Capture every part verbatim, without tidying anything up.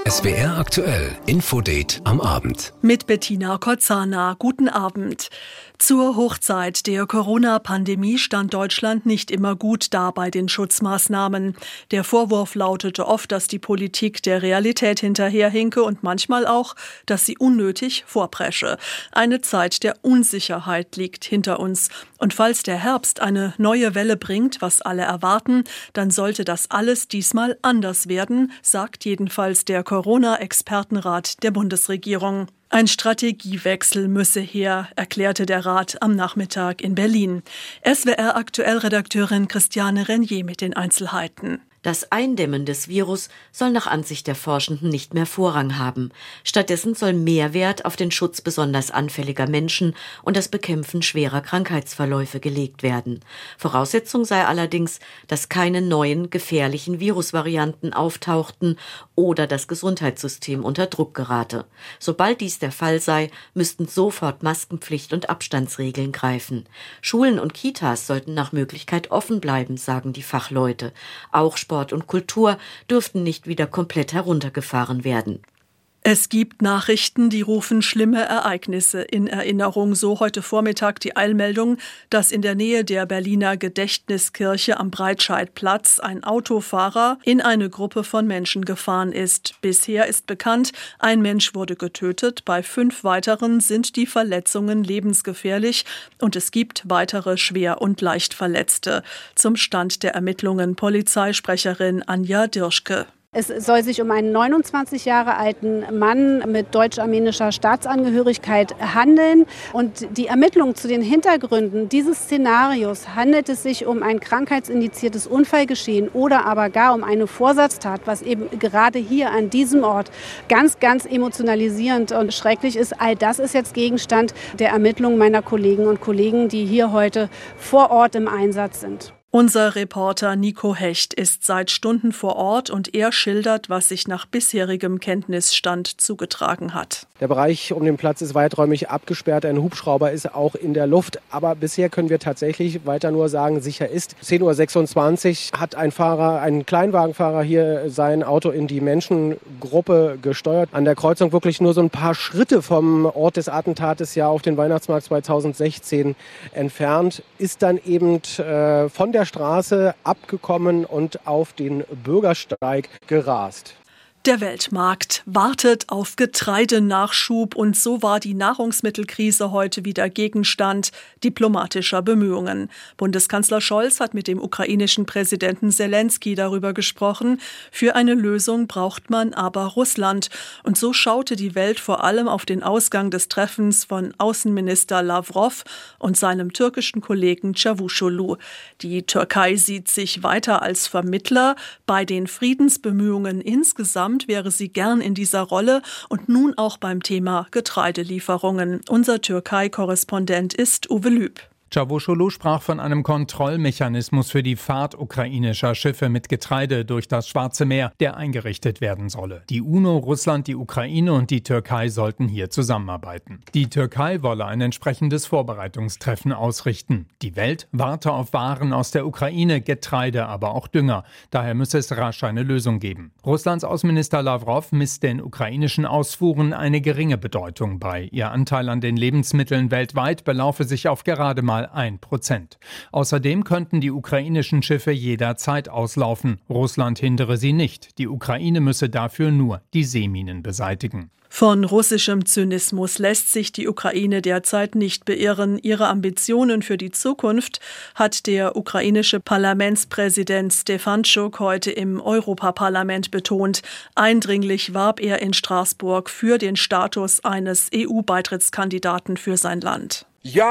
S W R aktuell, Infodate am Abend. Mit Bettina Kozana. Guten Abend. Zur Hochzeit der Corona-Pandemie stand Deutschland nicht immer gut da bei den Schutzmaßnahmen. Der Vorwurf lautete oft, dass die Politik der Realität hinterherhinke und manchmal auch, dass sie unnötig vorpresche. Eine Zeit der Unsicherheit liegt hinter uns. Und falls der Herbst eine neue Welle bringt, was alle erwarten, dann sollte das alles diesmal anders werden, sagt jedenfalls der Corona-Expertenrat der Bundesregierung. Ein Strategiewechsel müsse her, erklärte der Rat am Nachmittag in Berlin. S W R-Aktuell-Redakteurin Christiane Renier mit den Einzelheiten. Das Eindämmen des Virus soll nach Ansicht der Forschenden nicht mehr Vorrang haben. Stattdessen soll mehr Wert auf den Schutz besonders anfälliger Menschen und das Bekämpfen schwerer Krankheitsverläufe gelegt werden. Voraussetzung sei allerdings, dass keine neuen gefährlichen Virusvarianten auftauchten oder das Gesundheitssystem unter Druck gerate. Sobald dies der Fall sei, müssten sofort Maskenpflicht und Abstandsregeln greifen. Schulen und Kitas sollten nach Möglichkeit offen bleiben, sagen die Fachleute. Auch Sport und Kultur dürften nicht wieder komplett heruntergefahren werden. Es gibt Nachrichten, die rufen schlimme Ereignisse in Erinnerung. So heute Vormittag die Eilmeldung, dass in der Nähe der Berliner Gedächtniskirche am Breitscheidplatz ein Autofahrer in eine Gruppe von Menschen gefahren ist. Bisher ist bekannt, ein Mensch wurde getötet, bei fünf weiteren sind die Verletzungen lebensgefährlich und es gibt weitere schwer und leicht Verletzte. Zum Stand der Ermittlungen Polizeisprecherin Anja Dirschke. Es soll sich um einen neunundzwanzig Jahre alten Mann mit deutsch-armenischer Staatsangehörigkeit handeln. Und die Ermittlungen zu den Hintergründen dieses Szenarios, handelt es sich um ein krankheitsindiziertes Unfallgeschehen oder aber gar um eine Vorsatztat, was eben gerade hier an diesem Ort ganz, ganz emotionalisierend und schrecklich ist. All das ist jetzt Gegenstand der Ermittlungen meiner Kollegen und Kollegen, die hier heute vor Ort im Einsatz sind. Unser Reporter Nico Hecht ist seit Stunden vor Ort und er schildert, was sich nach bisherigem Kenntnisstand zugetragen hat. Der Bereich um den Platz ist weiträumig abgesperrt, ein Hubschrauber ist auch in der Luft, aber bisher können wir tatsächlich weiter nur sagen, sicher ist. zehn Uhr sechsundzwanzig hat ein Fahrer, ein Kleinwagenfahrer hier sein Auto in die Menschengruppe gesteuert. An der Kreuzung wirklich nur so ein paar Schritte vom Ort des Attentates ja auf den Weihnachtsmarkt zweitausendsechzehn entfernt, ist dann eben äh, von der der Straße abgekommen und auf den Bürgersteig gerast. Der Weltmarkt wartet auf Getreidenachschub und so war die Nahrungsmittelkrise heute wieder Gegenstand diplomatischer Bemühungen. Bundeskanzler Scholz hat mit dem ukrainischen Präsidenten Selenskyj darüber gesprochen. Für eine Lösung braucht man aber Russland. Und so schaute die Welt vor allem auf den Ausgang des Treffens von Außenminister Lavrov und seinem türkischen Kollegen Çavuşoğlu. Die Türkei sieht sich weiter als Vermittler bei den Friedensbemühungen insgesamt. Wäre sie gern in dieser Rolle und nun auch beim Thema Getreidelieferungen. Unser Türkei-Korrespondent ist Uwe Lüb. Çavuşoğlu sprach von einem Kontrollmechanismus für die Fahrt ukrainischer Schiffe mit Getreide durch das Schwarze Meer, der eingerichtet werden solle. Die UNO, Russland, die Ukraine und die Türkei sollten hier zusammenarbeiten. Die Türkei wolle ein entsprechendes Vorbereitungstreffen ausrichten. Die Welt warte auf Waren aus der Ukraine, Getreide, aber auch Dünger. Daher müsse es rasch eine Lösung geben. Russlands Außenminister Lavrov misst den ukrainischen Ausfuhren eine geringe Bedeutung bei. Ihr Anteil an den Lebensmitteln weltweit belaufe sich auf gerade mal ein Prozent. Außerdem könnten die ukrainischen Schiffe jederzeit auslaufen. Russland hindere sie nicht. Die Ukraine müsse dafür nur die Seeminen beseitigen. Von russischem Zynismus lässt sich die Ukraine derzeit nicht beirren. Ihre Ambitionen für die Zukunft hat der ukrainische Parlamentspräsident Stefanschuk heute im Europaparlament betont. Eindringlich warb er in Straßburg für den Status eines E U-Beitrittskandidaten für sein Land.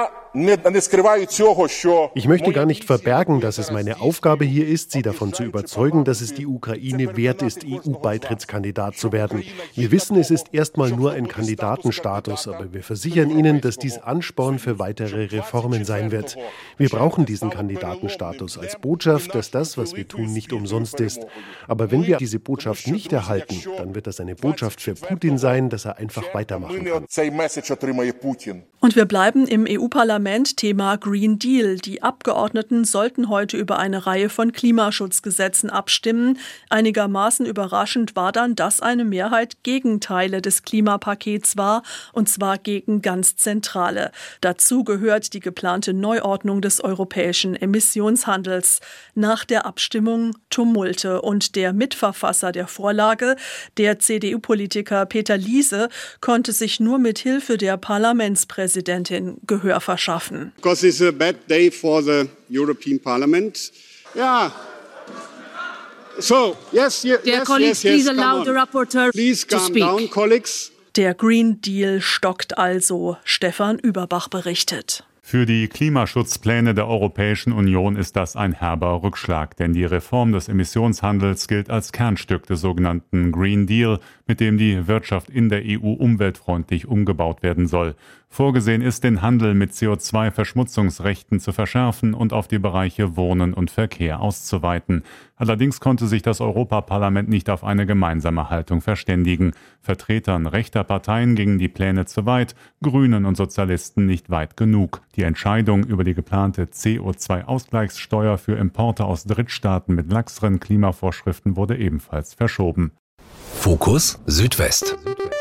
Ich möchte gar nicht verbergen, dass es meine Aufgabe hier ist, Sie davon zu überzeugen, dass es die Ukraine wert ist, E U-Beitrittskandidat zu werden. Wir wissen, es ist erstmal nur ein Kandidatenstatus, aber wir versichern Ihnen, dass dies Ansporn für weitere Reformen sein wird. Wir brauchen diesen Kandidatenstatus als Botschaft, dass das, was wir tun, nicht umsonst ist. Aber wenn wir diese Botschaft nicht erhalten, dann wird das eine Botschaft für Putin sein, dass er einfach weitermachen kann. Und wir bleiben im E U-Parlament Parlament Thema Green Deal. Die Abgeordneten sollten heute über eine Reihe von Klimaschutzgesetzen abstimmen. Einigermaßen überraschend war dann, dass eine Mehrheit gegen Teile des Klimapakets war, und zwar gegen ganz zentrale. Dazu gehört die geplante Neuordnung des europäischen Emissionshandels. Nach der Abstimmung Tumulte, und der Mitverfasser der Vorlage, der C D U-Politiker Peter Liese, konnte sich nur mit Hilfe der Parlamentspräsidentin Gehör verschaffen. Because it's a bad day for the European Parliament. Ja. So, yes, yes, Dear yes, colleagues, yes, yes, please allow the rapporteur please to calm speak. down, colleagues. Der Green Deal stockt also. Stefan Überbach berichtet. Für die Klimaschutzpläne der Europäischen Union ist das ein herber Rückschlag, denn die Reform des Emissionshandels gilt als Kernstück des sogenannten Green Deal, mit dem die Wirtschaft in der E U umweltfreundlich umgebaut werden soll. Vorgesehen ist, den Handel mit C O zwei Verschmutzungsrechten zu verschärfen und auf die Bereiche Wohnen und Verkehr auszuweiten. Allerdings konnte sich das Europaparlament nicht auf eine gemeinsame Haltung verständigen. Vertretern rechter Parteien gingen die Pläne zu weit, Grünen und Sozialisten nicht weit genug. Die Entscheidung über die geplante C O zwei Ausgleichssteuer für Importe aus Drittstaaten mit laxeren Klimavorschriften wurde ebenfalls verschoben. Fokus Südwest.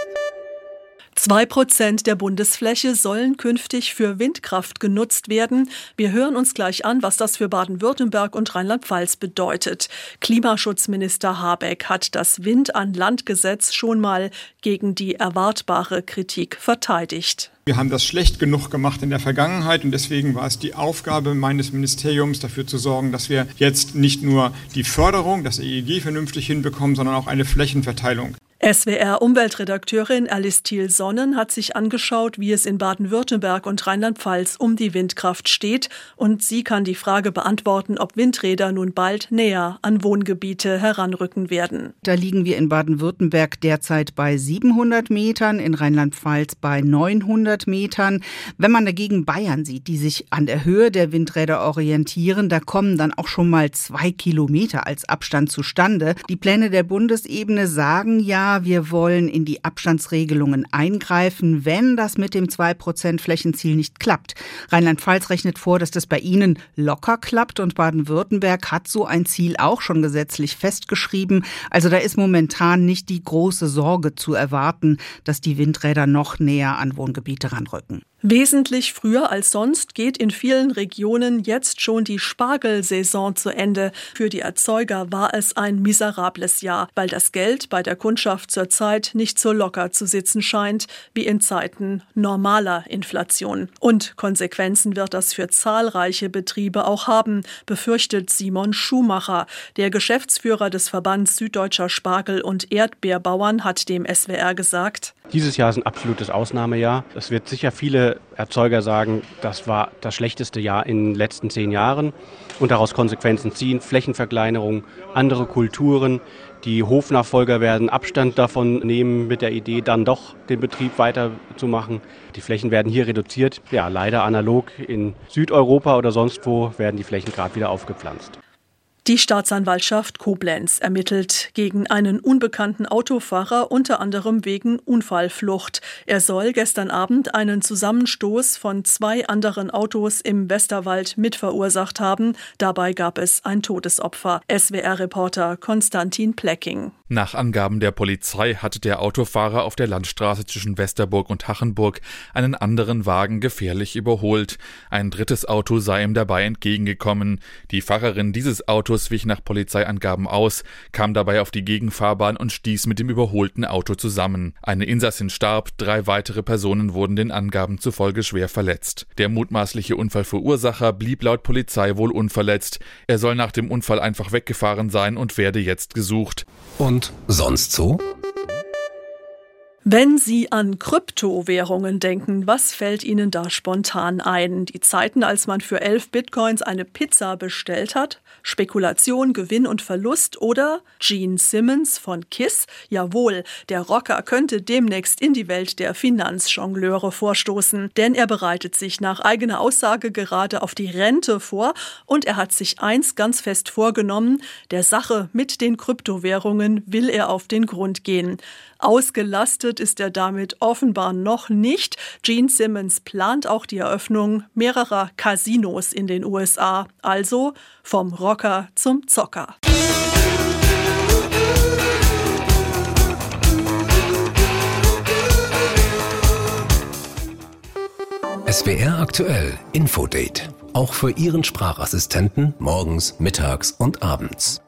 Zwei Prozent der Bundesfläche sollen künftig für Windkraft genutzt werden. Wir hören uns gleich an, was das für Baden-Württemberg und Rheinland-Pfalz bedeutet. Klimaschutzminister Habeck hat das Wind-an-Land-Gesetz schon mal gegen die erwartbare Kritik verteidigt. Wir haben das schlecht genug gemacht in der Vergangenheit, und deswegen war es die Aufgabe meines Ministeriums, dafür zu sorgen, dass wir jetzt nicht nur die Förderung, das E E G, vernünftig hinbekommen, sondern auch eine Flächenverteilung. S W R-Umweltredakteurin Alice Thiel-Sonnen hat sich angeschaut, wie es in Baden-Württemberg und Rheinland-Pfalz um die Windkraft steht, und sie kann die Frage beantworten, ob Windräder nun bald näher an Wohngebiete heranrücken werden. Da liegen wir in Baden-Württemberg derzeit bei siebenhundert Metern, in Rheinland-Pfalz bei neunhundert Metern. Wenn man dagegen Bayern sieht, die sich an der Höhe der Windräder orientieren, da kommen dann auch schon mal zwei Kilometer als Abstand zustande. Die Pläne der Bundesebene sagen ja, wir wollen in die Abstandsregelungen eingreifen, wenn das mit dem zwei Prozent Flächenziel nicht klappt. Rheinland-Pfalz rechnet vor, dass das bei ihnen locker klappt, und Baden-Württemberg hat so ein Ziel auch schon gesetzlich festgeschrieben. Also da ist momentan nicht die große Sorge zu erwarten, dass die Windräder noch näher an Wohngebiete ranrücken. Wesentlich früher als sonst geht in vielen Regionen jetzt schon die Spargelsaison zu Ende. Für die Erzeuger war es ein miserables Jahr, weil das Geld bei der Kundschaft zurzeit nicht so locker zu sitzen scheint wie in Zeiten normaler Inflation. Und Konsequenzen wird das für zahlreiche Betriebe auch haben, befürchtet Simon Schumacher. Der Geschäftsführer des Verbands Süddeutscher Spargel- und Erdbeerbauern hat dem S W R gesagt: Dieses Jahr ist ein absolutes Ausnahmejahr. Es wird sicher viele Erzeuger sagen, das war das schlechteste Jahr in den letzten zehn Jahren und daraus Konsequenzen ziehen. Flächenverkleinerung, andere Kulturen. Die Hofnachfolger werden Abstand davon nehmen, mit der Idee, dann doch den Betrieb weiterzumachen. Die Flächen werden hier reduziert. Ja, leider analog in Südeuropa oder sonst wo werden die Flächen gerade wieder aufgepflanzt. Die Staatsanwaltschaft Koblenz ermittelt gegen einen unbekannten Autofahrer, unter anderem wegen Unfallflucht. Er soll gestern Abend einen Zusammenstoß von zwei anderen Autos im Westerwald mitverursacht haben. Dabei gab es ein Todesopfer. S W R-Reporter Konstantin Plecking. Nach Angaben der Polizei hatte der Autofahrer auf der Landstraße zwischen Westerburg und Hachenburg einen anderen Wagen gefährlich überholt. Ein drittes Auto sei ihm dabei entgegengekommen. Die Fahrerin dieses Autos wich nach Polizeiangaben aus, kam dabei auf die Gegenfahrbahn und stieß mit dem überholten Auto zusammen. Eine Insassin starb, drei weitere Personen wurden den Angaben zufolge schwer verletzt. Der mutmaßliche Unfallverursacher blieb laut Polizei wohl unverletzt. Er soll nach dem Unfall einfach weggefahren sein und werde jetzt gesucht. Und sonst so? Wenn Sie an Kryptowährungen denken, was fällt Ihnen da spontan ein? Die Zeiten, als man für elf Bitcoins eine Pizza bestellt hat? Spekulation, Gewinn und Verlust? Oder Gene Simmons von KISS? Jawohl, der Rocker könnte demnächst in die Welt der Finanzjongleure vorstoßen. Denn er bereitet sich nach eigener Aussage gerade auf die Rente vor. Und er hat sich eins ganz fest vorgenommen: Der Sache mit den Kryptowährungen will er auf den Grund gehen. Ausgelastet Ausgeschaltet ist er damit offenbar noch nicht. Gene Simmons plant auch die Eröffnung mehrerer Casinos in den U S A. Also vom Rocker zum Zocker. S W R aktuell Infodate. Auch für Ihren Sprachassistenten morgens, mittags und abends.